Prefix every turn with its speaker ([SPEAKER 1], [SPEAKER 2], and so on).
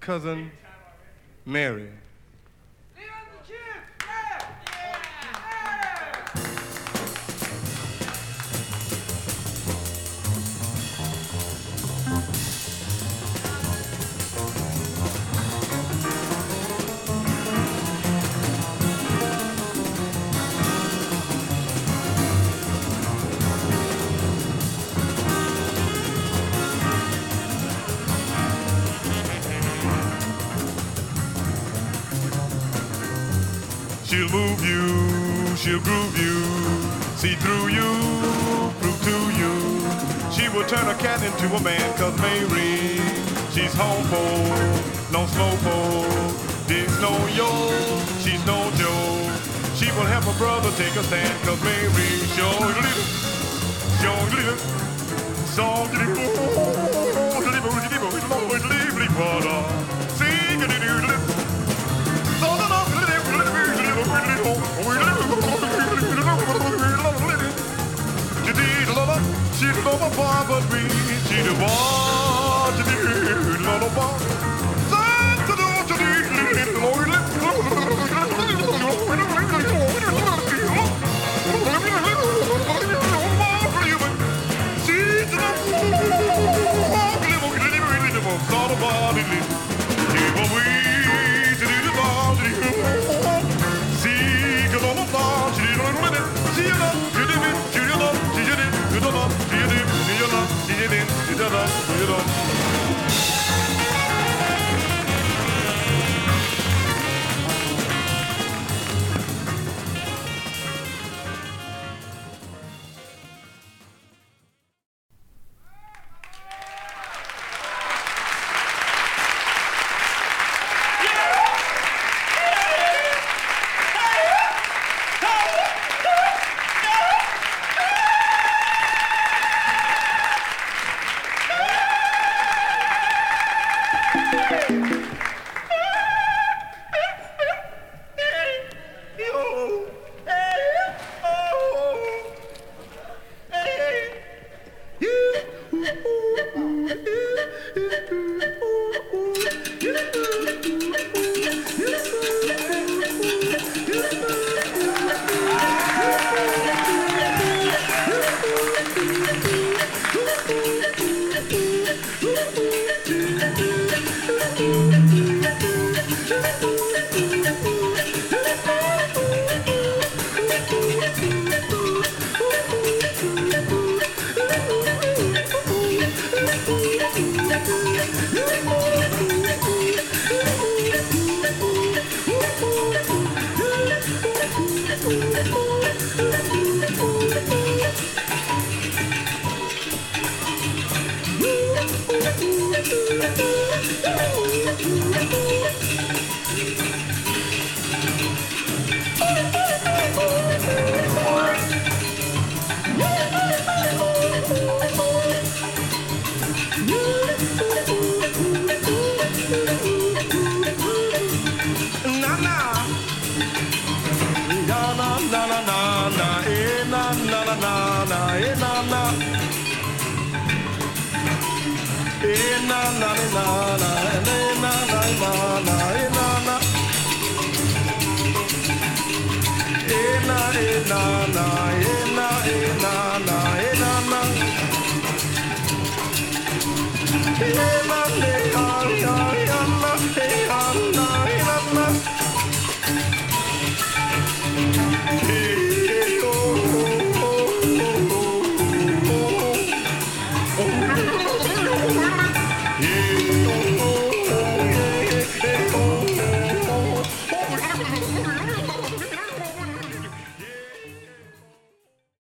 [SPEAKER 1] cousin Mary. She'll move you, she'll groove you, see through you, prove to you. She will turn a cat into a man, 'cause Mary, she's home for, no slow for, digs no yo, she's no Joe. She will help her brother take a stand, 'cause Mary, show you little, song you little, sing a little. She the lover bar, but we she the bar to the lover bar.
[SPEAKER 2] Hey